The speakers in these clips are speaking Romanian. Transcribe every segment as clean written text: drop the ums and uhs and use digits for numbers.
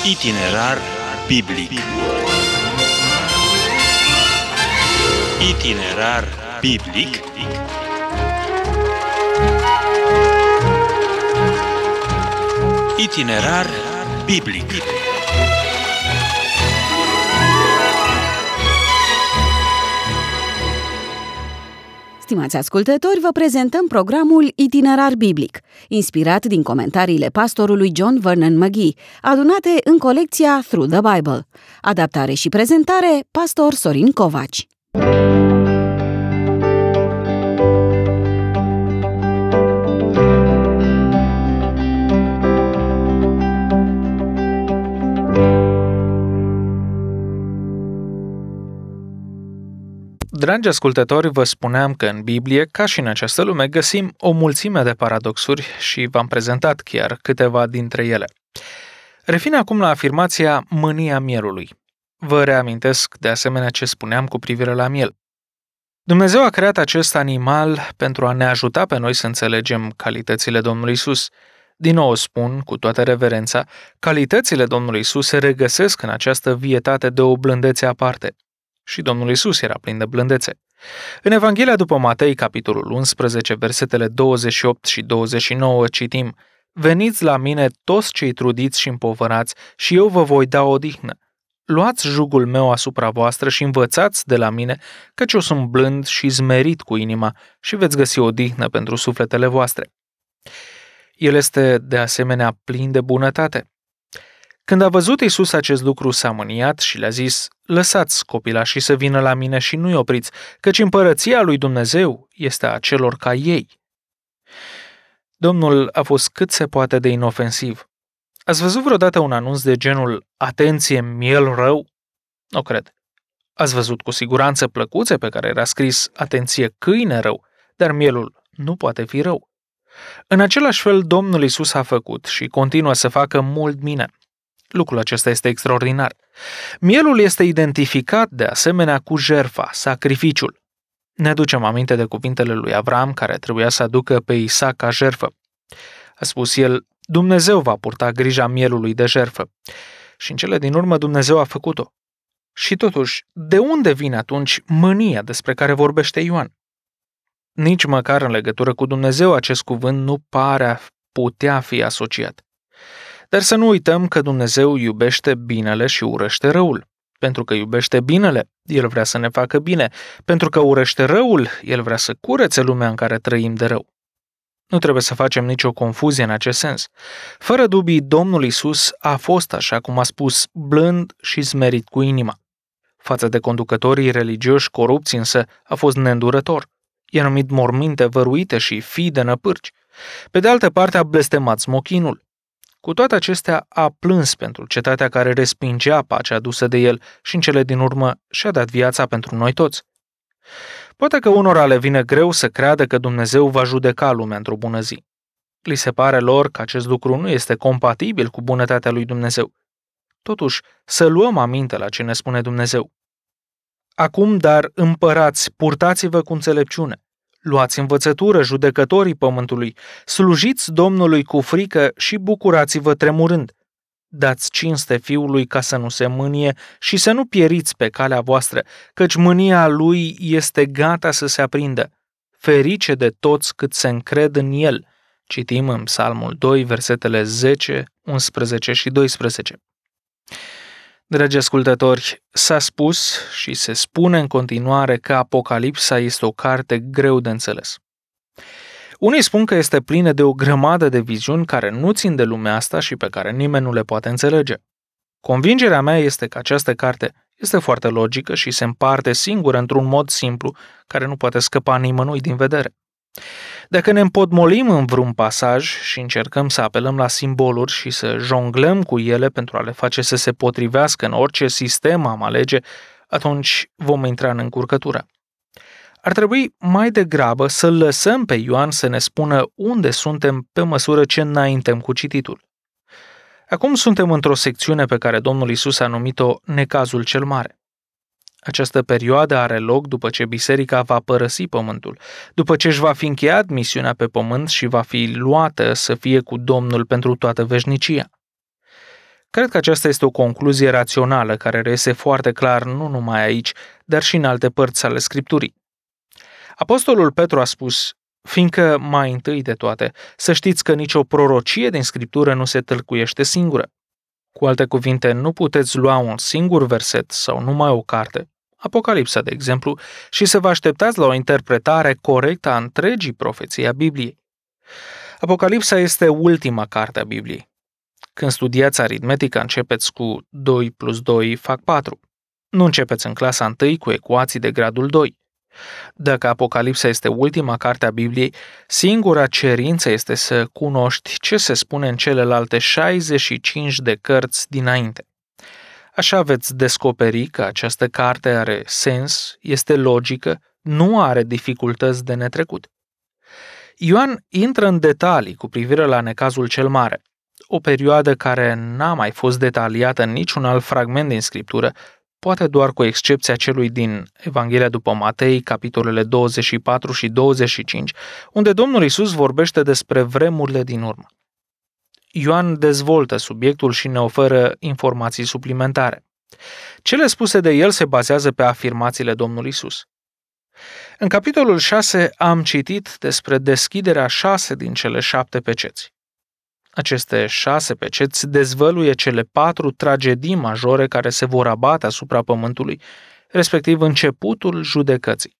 Itinerar biblic. Itinerar biblic. Itinerar biblic. Stimați ascultători, vă prezentăm programul Itinerar biblic, inspirat din comentariile pastorului John Vernon McGee, adunate în colecția Through the Bible. Adaptare și prezentare, pastor Sorin Covaci. Dragi ascultători, vă spuneam că în Biblie, ca și în această lume, găsim o mulțime de paradoxuri și v-am prezentat chiar câteva dintre ele. Revin acum la afirmația mânia mielului. Vă reamintesc de asemenea ce spuneam cu privire la miel. Dumnezeu a creat acest animal pentru a ne ajuta pe noi să înțelegem calitățile Domnului Iisus. Din nou spun, cu toată reverența, calitățile Domnului Iisus se regăsesc în această vietate de o blândețe aparte. Și Domnul Iisus era plin de blândețe. În Evanghelia după Matei, capitolul 11, versetele 28 și 29, citim: Veniți la mine toți cei trudiți și împovărați și eu vă voi da odihnă. Luați jugul meu asupra voastră și învățați de la mine, căci eu sunt blând și zmerit cu inima și veți găsi odihnă pentru sufletele voastre. El este de asemenea plin de bunătate. Când a văzut Iisus acest lucru, s-a mâniat și le-a zis: Lăsați copilașii să vină la mine și nu-i opriți, căci împărăția lui Dumnezeu este a celor ca ei. Domnul a fost cât se poate de inofensiv. Ați văzut vreodată un anunț de genul "Atenție, miel rău"? Nu cred. Ați văzut cu siguranță plăcuțe pe care era scris "Atenție, câine rău", dar mielul nu poate fi rău. În același fel, Domnul Iisus a făcut și continuă să facă mult bine. Lucrul acesta este extraordinar. Mielul este identificat de asemenea cu jertfa, sacrificiul. Ne aducem aminte de cuvintele lui Avram, care trebuia să aducă pe Isaac ca jertfă. A spus el: Dumnezeu va purta grija mielului de jertfă. Și în cele din urmă Dumnezeu a făcut-o. Și totuși, de unde vine atunci mânia despre care vorbește Ioan? Nici măcar în legătură cu Dumnezeu acest cuvânt nu pare a putea fi asociat. Dar să nu uităm că Dumnezeu iubește binele și urăște răul. Pentru că iubește binele, El vrea să ne facă bine. Pentru că urăște răul, El vrea să curețe lumea în care trăim de rău. Nu trebuie să facem nicio confuzie în acest sens. Fără dubii, Domnul Iisus a fost, așa cum a spus, blând și smerit cu inima. Față de conducătorii religioși corupți însă a fost neîndurător. I-a numit morminte văruite și fii de năpârci. Pe de altă parte a blestemat smochinul. Cu toate acestea a plâns pentru cetatea care respingea pacea adusă de el și în cele din urmă și-a dat viața pentru noi toți. Poate că unora le vine greu să creadă că Dumnezeu va judeca lumea într-o bună zi. Li se pare lor că acest lucru nu este compatibil cu bunătatea lui Dumnezeu. Totuși, să luăm aminte la ce ne spune Dumnezeu. Acum, dar, împărați, purtați-vă cu înțelepciune. Luați învățătură, judecătorii pământului, slujiți Domnului cu frică și bucurați-vă tremurând. Dați cinste Fiului ca să nu se mânie și să nu pieriți pe calea voastră, căci mânia Lui este gata să se aprindă. Ferice de toți cât se încred în El. Citim în Psalmul 2, versetele 10, 11 și 12. Dragi ascultători, s-a spus și se spune în continuare că Apocalipsa este o carte greu de înțeles. Unii spun că este plină de o grămadă de viziuni care nu țin de lumea asta și pe care nimeni nu le poate înțelege. Convingerea mea este că această carte este foarte logică și se împarte singură într-un mod simplu care nu poate scăpa nimănui din vedere. Dacă ne împotmolim în vreun pasaj și încercăm să apelăm la simboluri și să jonglăm cu ele pentru a le face să se potrivească în orice sistem am alege, atunci vom intra în încurcătură. Ar trebui mai degrabă să lăsăm pe Ioan să ne spună unde suntem pe măsură ce înaintăm cu cititul. Acum suntem într-o secțiune pe care Domnul Iisus a numit-o necazul cel mare. Această perioadă are loc după ce biserica va părăsi pământul, după ce își va fi încheiat misiunea pe pământ și va fi luată să fie cu Domnul pentru toată veșnicia. Cred că aceasta este o concluzie rațională care reiese foarte clar nu numai aici, dar și în alte părți ale Scripturii. Apostolul Petru a spus: fiindcă, mai întâi de toate, să știți că nicio prorocie din Scriptură nu se tâlcuiește singură. Cu alte cuvinte, nu puteți lua un singur verset sau numai o carte, Apocalipsa, de exemplu, și să vă așteptați la o interpretare corectă a întregii profeții a Bibliei. Apocalipsa este ultima carte a Bibliei. Când studiați aritmetica, începeți cu 2 plus 2 fac 4. Nu începeți în clasa 1 cu ecuații de gradul 2. Dacă Apocalipsa este ultima carte a Bibliei, singura cerință este să cunoști ce se spune în celelalte 65 de cărți dinainte. Așa veți descoperi că această carte are sens, este logică, nu are dificultăți de netrecut. Ioan intră în detalii cu privire la necazul cel mare, o perioadă care n-a mai fost detaliată în niciun alt fragment din Scriptură, poate doar cu excepția celui din Evanghelia după Matei, capitolele 24 și 25, unde Domnul Iisus vorbește despre vremurile din urmă. Ioan dezvoltă subiectul și ne oferă informații suplimentare. Cele spuse de el se bazează pe afirmațiile Domnului Iisus. În capitolul 6 am citit despre deschiderea 6 din cele 7 peceți. Aceste 6 peceți dezvăluie cele 4 tragedii majore care se vor abate asupra pământului, respectiv începutul judecății.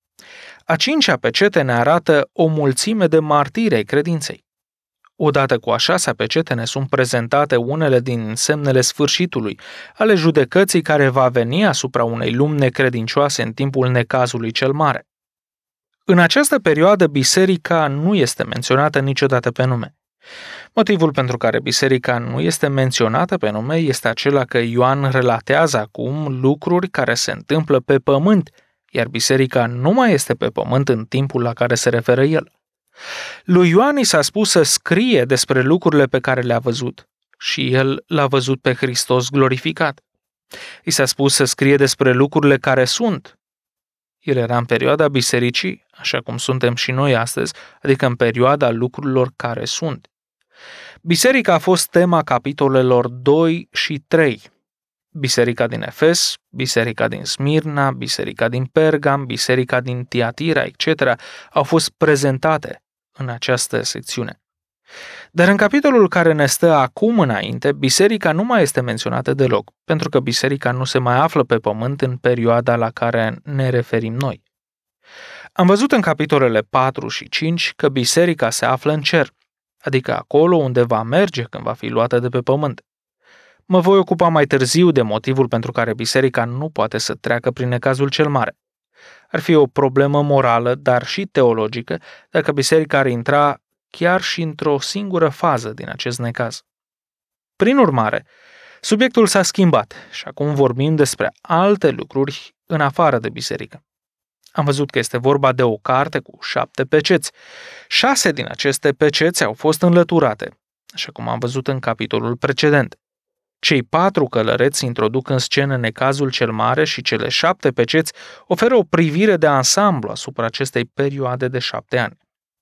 A 5-a pecete ne arată o mulțime de martiri ai credinței. Odată cu a 6-a pecete ne sunt prezentate unele din semnele sfârșitului, ale judecății care va veni asupra unei lumi necredincioase în timpul necazului cel mare. În această perioadă, biserica nu este menționată niciodată pe nume. Motivul pentru care biserica nu este menționată pe nume este acela că Ioan relatează acum lucruri care se întâmplă pe pământ, iar biserica nu mai este pe pământ în timpul la care se referă el. Lui Ioan i s-a spus să scrie despre lucrurile pe care le-a văzut și el l-a văzut pe Hristos glorificat. I s-a spus să scrie despre lucrurile care sunt. El era în perioada bisericii, așa cum suntem și noi astăzi, adică în perioada lucrurilor care sunt. Biserica a fost tema capitolelor 2 și 3. Biserica din Efes, biserica din Smirna, biserica din Pergam, biserica din Tiatira, etc. au fost prezentate în această secțiune. Dar în capitolul care ne stă acum înainte, biserica nu mai este menționată deloc, pentru că biserica nu se mai află pe pământ în perioada la care ne referim noi. Am văzut în capitolele 4 și 5 că biserica se află în cer, adică acolo unde va merge când va fi luată de pe pământ. Mă voi ocupa mai târziu de motivul pentru care biserica nu poate să treacă prin necazul cel mare. Ar fi o problemă morală, dar și teologică, dacă biserica ar intra chiar și într-o singură fază din acest necaz. Prin urmare, subiectul s-a schimbat și acum vorbim despre alte lucruri în afară de biserică. Am văzut că este vorba de o carte cu 7 peceți. 6 din aceste peceți au fost înlăturate, așa cum am văzut în capitolul precedent. Cei 4 călăreți introduc în scenă necazul cel mare și cele 7 peceți oferă o privire de ansamblu asupra acestei perioade de 7 ani.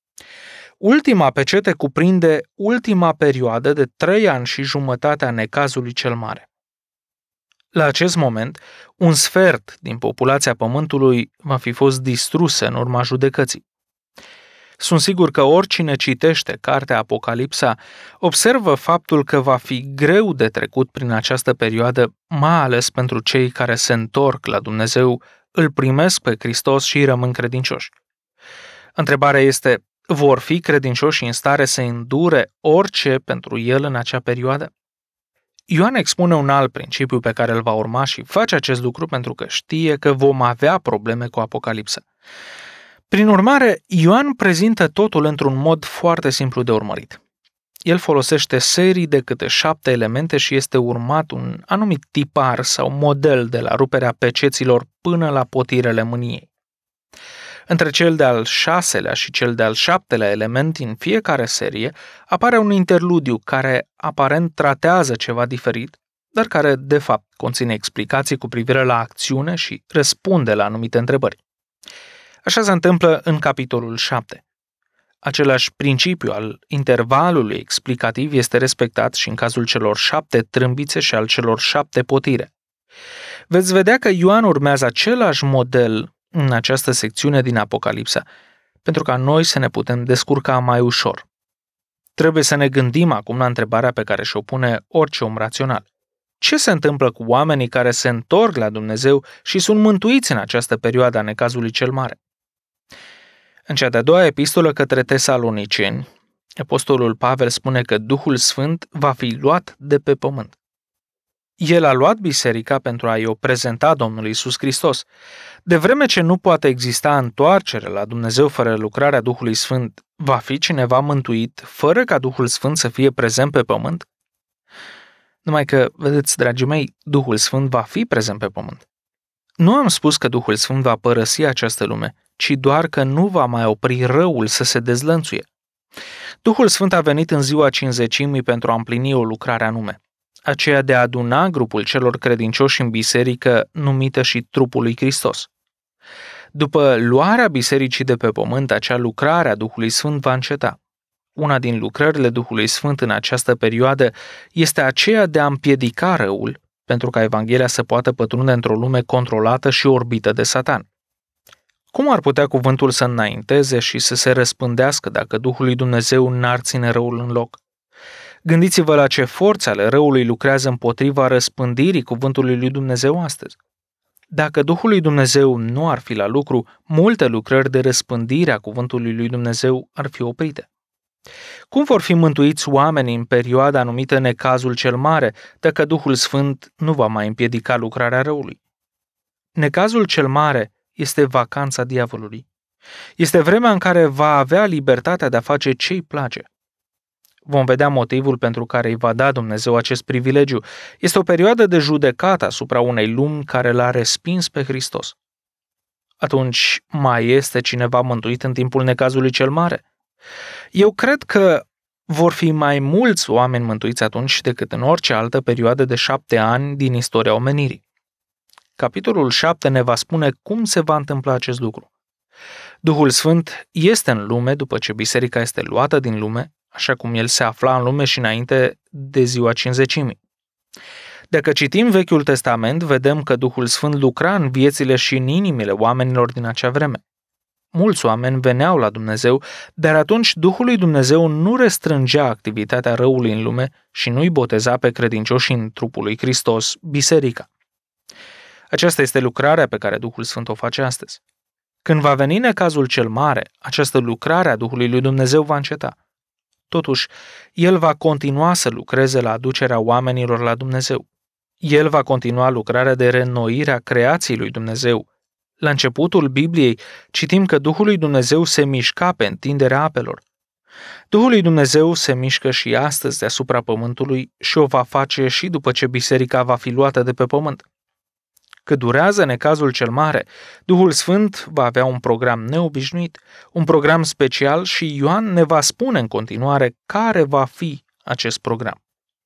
Ultima pecete cuprinde ultima perioadă de 3 ani și jumătate a necazului cel mare. La acest moment, un sfert din populația Pământului va fi fost distrusă în urma judecății. Sunt sigur că oricine citește cartea Apocalipsa observă faptul că va fi greu de trecut prin această perioadă, mai ales pentru cei care se întorc la Dumnezeu, îl primesc pe Hristos și rămân credincioși. Întrebarea este, vor fi credincioși în stare să îndure orice pentru el în acea perioadă? Ioan expune un alt principiu pe care îl va urma și face acest lucru pentru că știe că vom avea probleme cu Apocalipsa. Prin urmare, Ioan prezintă totul într-un mod foarte simplu de urmărit. El folosește serii de câte 7 elemente și este urmat un anumit tipar sau model de la ruperea peceților până la potirele mâniei. Între cel de-al 6-lea și cel de-al 7-lea element din fiecare serie apare un interludiu care aparent tratează ceva diferit, dar care de fapt conține explicații cu privire la acțiune și răspunde la anumite întrebări. Așa se întâmplă în capitolul 7. Același principiu al intervalului explicativ este respectat și în cazul celor 7 trâmbițe și al celor 7 potire. Veți vedea că Ioan urmează același model în această secțiune din Apocalipsa, pentru ca noi să ne putem descurca mai ușor. Trebuie să ne gândim acum la întrebarea pe care și-o pune orice om rațional. Ce se întâmplă cu oamenii care se întorc la Dumnezeu și sunt mântuiți în această perioadă a necazului cel mare? În cea de-a doua epistolă către Tesaloniceni, apostolul Pavel spune că Duhul Sfânt va fi luat de pe pământ. El a luat biserica pentru a-i o prezenta Domnului Iisus Hristos. De vreme ce nu poate exista întoarcere la Dumnezeu fără lucrarea Duhului Sfânt, va fi cineva mântuit fără ca Duhul Sfânt să fie prezent pe pământ? Numai că, vedeți, dragii mei, Duhul Sfânt va fi prezent pe pământ. Nu am spus că Duhul Sfânt va părăsi această lume, ci doar că nu va mai opri răul să se dezlănțuie. Duhul Sfânt a venit în ziua Cincizecimii pentru a împlini o lucrare anume, aceea de a aduna grupul celor credincioși în biserică numită și trupul lui Hristos. După luarea bisericii de pe pământ, acea lucrare a Duhului Sfânt va înceta. Una din lucrările Duhului Sfânt în această perioadă este aceea de a împiedica răul, pentru ca Evanghelia să poată pătrunde într-o lume controlată și orbită de Satan. Cum ar putea cuvântul să înainteze și să se răspândească dacă Duhul lui Dumnezeu n-ar ține răul în loc? Gândiți-vă la ce forțe ale răului lucrează împotriva răspândirii cuvântului lui Dumnezeu astăzi. Dacă Duhul lui Dumnezeu nu ar fi la lucru, multe lucrări de răspândire a cuvântului lui Dumnezeu ar fi oprite. Cum vor fi mântuiți oamenii în perioada numită necazul cel mare, dacă Duhul Sfânt nu va mai împiedica lucrarea răului? Necazul cel mare este vacanța diavolului. Este vremea în care va avea libertatea de a face ce îi place. Vom vedea motivul pentru care îi va da Dumnezeu acest privilegiu. Este o perioadă de judecată asupra unei lumi care l-a respins pe Hristos. Atunci, mai este cineva mântuit în timpul necazului cel mare? Eu cred că vor fi mai mulți oameni mântuiți atunci decât în orice altă perioadă de 7 ani din istoria omenirii. Capitolul 7 ne va spune cum se va întâmpla acest lucru. Duhul Sfânt este în lume după ce biserica este luată din lume, așa cum el se afla în lume și înainte de ziua Cincizecimii. Dacă citim Vechiul Testament, vedem că Duhul Sfânt lucra în viețile și în inimile oamenilor din acea vreme. Mulți oameni veneau la Dumnezeu, dar atunci Duhul lui Dumnezeu nu restrângea activitatea răului în lume și nu-i boteza pe credincioși în trupul lui Hristos, biserica. Aceasta este lucrarea pe care Duhul Sfânt o face astăzi. Când va veni necazul cel mare, această lucrare a Duhului lui Dumnezeu va înceta. Totuși, El va continua să lucreze la aducerea oamenilor la Dumnezeu. El va continua lucrarea de reînnoire a creației lui Dumnezeu. La începutul Bibliei citim că Duhul lui Dumnezeu se mișca pe întinderea apelor. Duhul lui Dumnezeu se mișcă și astăzi deasupra pământului și o va face și după ce biserica va fi luată de pe pământ. Cât durează necazul cel mare, Duhul Sfânt va avea un program neobișnuit, un program special și Ioan ne va spune în continuare care va fi acest program.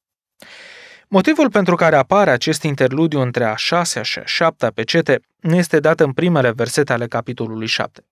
Motivul pentru care apare acest interludiu între a 6-a și a 7-a pecete ne este dat în primele versete ale capitolului 7.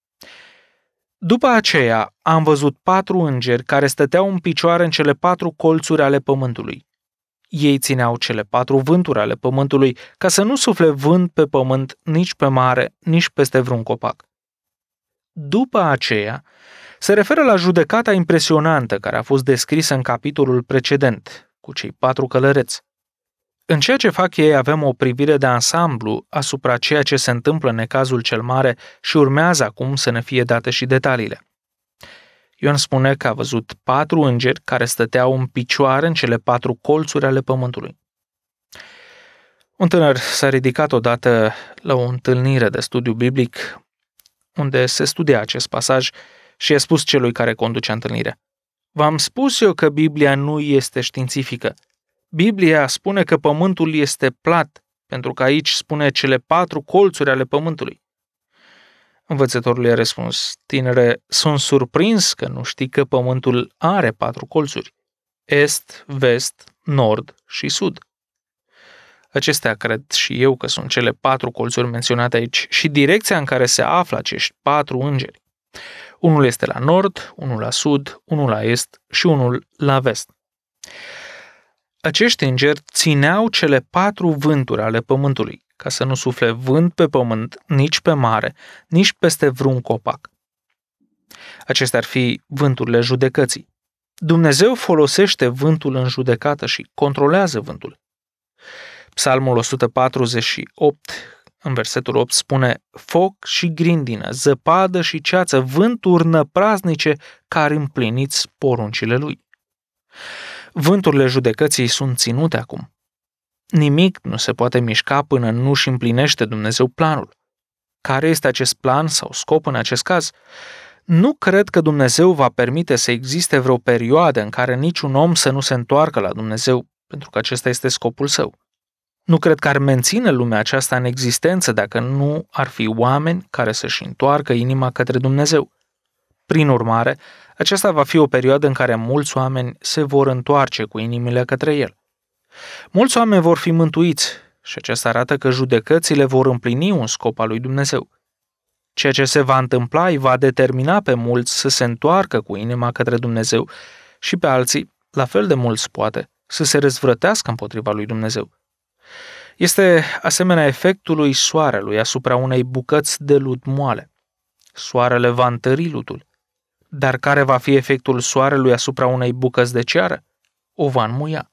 După aceea am văzut 4 îngeri care stăteau în picioare în cele 4 colțuri ale pământului. Ei țineau cele 4 vânturi ale pământului ca să nu sufle vânt pe pământ, nici pe mare, nici peste vreun copac. După aceea se referă la judecata impresionantă care a fost descrisă în capitolul precedent, cu cei 4 călăreți. În ceea ce fac ei avem o privire de ansamblu asupra ceea ce se întâmplă în necazul cel mare și urmează acum să ne fie date și detaliile. Ioan spune că a văzut 4 îngeri care stăteau în picioare în cele 4 colțuri ale pământului. Un tânăr s-a ridicat odată la o întâlnire de studiu biblic unde se studia acest pasaj și i-a spus celui care conducea întâlnirea: V-am spus eu că Biblia nu este științifică. Biblia spune că pământul este plat, pentru că aici spune cele 4 colțuri ale pământului. Învățătorul i-a răspuns: Tinere, sunt surprins că nu știi că pământul are 4 colțuri: est, vest, nord și sud. Acestea cred și eu că sunt cele 4 colțuri menționate aici și direcția în care se află acești 4 îngeri. Unul este la nord, unul la sud, unul la est și unul la vest. Acești îngeri țineau cele 4 vânturi ale pământului, ca să nu sufle vânt pe pământ, nici pe mare, nici peste vreun copac. Acestea ar fi vânturile judecății. Dumnezeu folosește vântul în judecată și controlează vântul. Psalmul 148, în versetul 8, spune: foc și grindină, zăpadă și ceață, vânturi năpraznice care împliniți poruncile lui. Vânturile judecății sunt ținute acum. Nimic nu se poate mișca până nu își împlinește Dumnezeu planul. Care este acest plan sau scop în acest caz? Nu cred că Dumnezeu va permite să existe vreo perioadă în care niciun om să nu se întoarcă la Dumnezeu, pentru că acesta este scopul său. Nu cred că ar menține lumea aceasta în existență dacă nu ar fi oameni care să-și întoarcă inima către Dumnezeu. Prin urmare, aceasta va fi o perioadă în care mulți oameni se vor întoarce cu inimile către El. Mulți oameni vor fi mântuiți și aceasta arată că judecățile vor împlini un scop al lui Dumnezeu. Ceea ce se va întâmpla îi va determina pe mulți să se întoarcă cu inima către Dumnezeu și pe alții, la fel de mulți poate, să se răzvrătească împotriva lui Dumnezeu. Este asemenea efectului soarelui asupra unei bucăți de lut moale. Soarele va întări lutul. Dar care va fi efectul soarelui asupra unei bucăți de ceară? O va înmuia.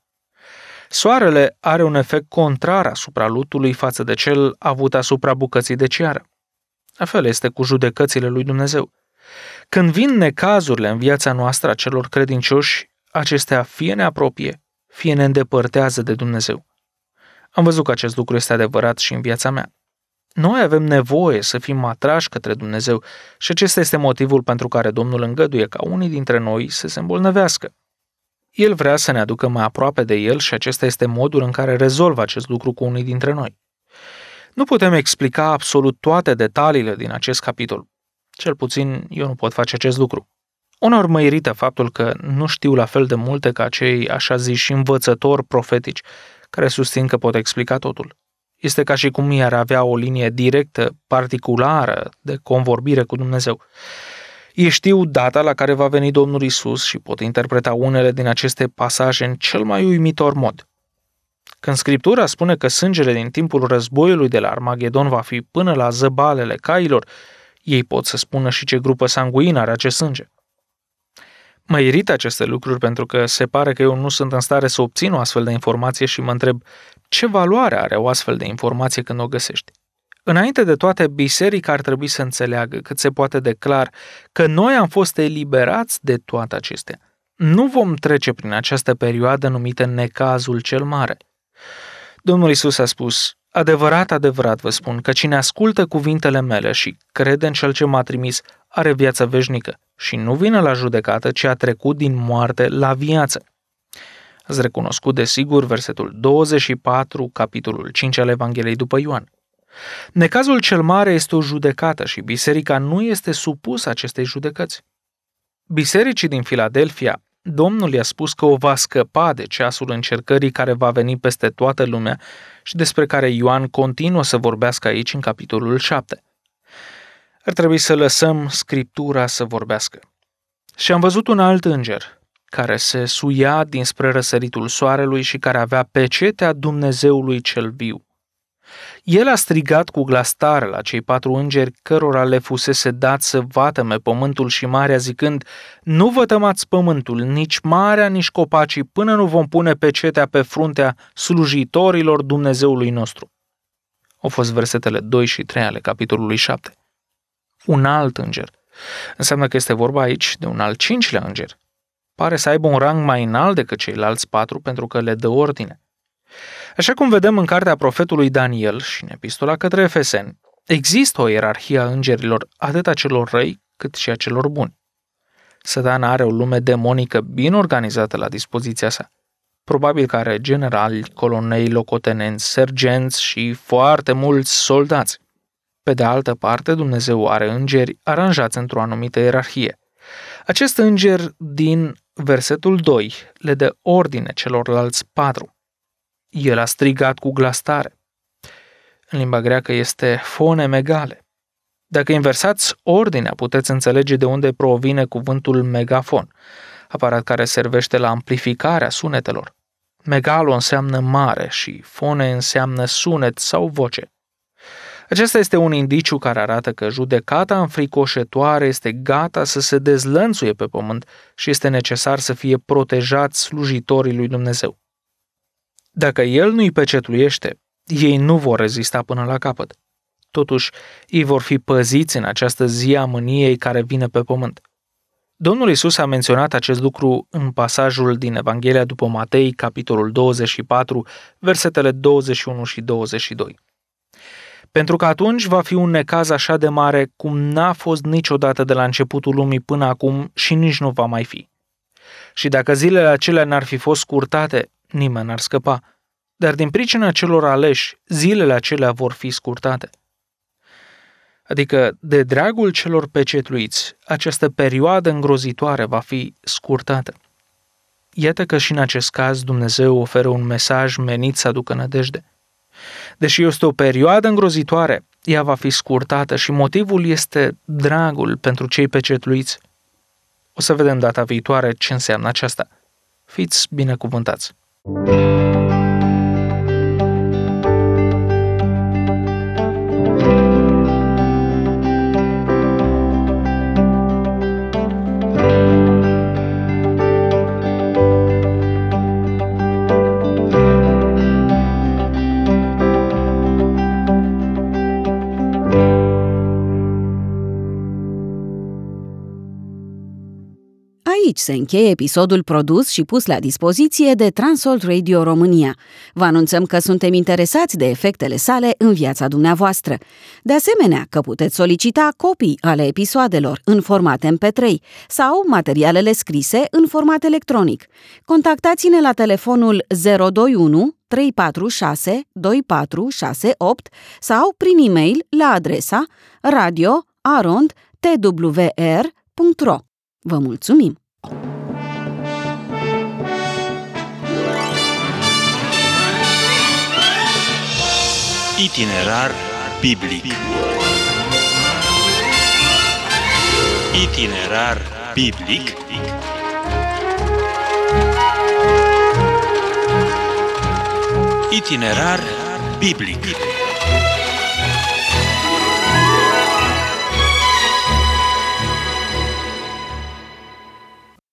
Soarele are un efect contrar asupra lutului față de cel avut asupra bucății de ceară. La fel este cu judecățile lui Dumnezeu. Când vin necazurile în viața noastră a celor credincioși, acestea fie ne apropie, fie ne îndepărtează de Dumnezeu. Am văzut că acest lucru este adevărat și în viața mea. Noi avem nevoie să fim atrași către Dumnezeu și acesta este motivul pentru care Domnul îngăduie ca unii dintre noi să se îmbolnăvească. El vrea să ne aducă mai aproape de El și acesta este modul în care rezolvă acest lucru cu unii dintre noi. Nu putem explica absolut toate detaliile din acest capitol. Cel puțin eu nu pot face acest lucru. Uneori mă irită faptul că nu știu la fel de multe ca cei așa ziși învățători profetici care susțin că pot explica totul. Este ca și cum i-ar avea o linie directă, particulară de convorbire cu Dumnezeu. Ei știu data la care va veni Domnul Isus și pot interpreta unele din aceste pasaje în cel mai uimitor mod. Când Scriptura spune că sângele din timpul războiului de la Armagedon va fi până la zăbalele cailor, ei pot să spună și ce grupă sanguină are acest sânge. Mă irită aceste lucruri pentru că se pare că eu nu sunt în stare să obțin o astfel de informație și mă întreb ce valoare are o astfel de informație când o găsești. Înainte de toate, biserica ar trebui să înțeleagă cât se poate de clar că noi am fost eliberați de toate acestea. Nu vom trece prin această perioadă numită necazul cel mare. Domnul Iisus a spus: adevărat, adevărat vă spun că cine ascultă cuvintele mele și crede în Cel ce m-a trimis are viață veșnică și nu vine la judecată, ci a trecut din moarte la viață. Ați recunoscut desigur versetul 24, capitolul 5 al Evangheliei după Ioan. Necazul cel mare este o judecată și biserica nu este supusă acestei judecăți. Bisericii din Filadelfia, Domnul i-a spus că o va scăpa de ceasul încercării care va veni peste toată lumea și despre care Ioan continuă să vorbească aici în capitolul 7. Ar trebui să lăsăm Scriptura să vorbească. Și am văzut un alt înger care se suia dinspre răsăritul soarelui și care avea pecetea Dumnezeului cel viu. El a strigat cu glas tare la cei 4 îngeri cărora le fusese dat să vătăme pământul și marea, zicând: nu vătămați pământul, nici marea, nici copacii, până nu vom pune pecetea pe fruntea slujitorilor Dumnezeului nostru. Au fost versetele 2 și 3 ale capitolului 7. Un alt înger. Înseamnă că este vorba aici de un al 5-lea înger. Pare să aibă un rang mai înalt decât ceilalți 4 pentru că le dă ordine. Așa cum vedem în cartea profetului Daniel și în epistola către Efeseni, există o ierarhie a îngerilor, atât a celor răi cât și a celor buni. Satana are o lume demonică bine organizată la dispoziția sa. Probabil că are generali, coloneli, locotenenți, sergenți și foarte mulți soldați. Pe de altă parte, Dumnezeu are îngeri aranjați într-o anumită ierarhie. Acest înger din versetul 2 le dă ordine celorlalți 4. El a strigat cu glas tare. În limba greacă este fonem egale. Dacă inversați ordinea, puteți înțelege de unde provine cuvântul megafon, aparat care servește la amplificarea sunetelor. Megalo înseamnă mare și fone înseamnă sunet sau voce. Acesta este un indiciu care arată că judecata înfricoșătoare este gata să se dezlănțuie pe pământ și este necesar să fie protejați slujitorii lui Dumnezeu. Dacă El nu îi pecetluiește, ei nu vor rezista până la capăt. Totuși, ei vor fi păziți în această zi a mâniei care vine pe pământ. Domnul Iisus a menționat acest lucru în pasajul din Evanghelia după Matei, capitolul 24, versetele 21 și 22. Pentru că atunci va fi un necaz așa de mare cum n-a fost niciodată de la începutul lumii până acum și nici nu va mai fi. Și dacă zilele acelea n-ar fi fost scurtate, nimeni n-ar scăpa, dar din pricina celor aleși, zilele acelea vor fi scurtate. Adică, de dragul celor pecetluiți, această perioadă îngrozitoare va fi scurtată. Iată că și în acest caz Dumnezeu oferă un mesaj menit să aducă nădejde. Deși este o perioadă îngrozitoare, ea va fi scurtată și motivul este dragul pentru cei pecetluiți. O să vedem data viitoare ce înseamnă aceasta. Fiți binecuvântați! Aici se încheie episodul produs și pus la dispoziție de Transworld Radio România. Vă anunțăm că suntem interesați de efectele sale în viața dumneavoastră. De asemenea, că puteți solicita copii ale episoadelor în format MP3 sau materialele scrise în format electronic. Contactați-ne la telefonul 021 346 2468 sau prin e-mail la adresa radio@twr.ro. Vă mulțumim! Itinerar biblic. Itinerar biblic. Itinerar biblic.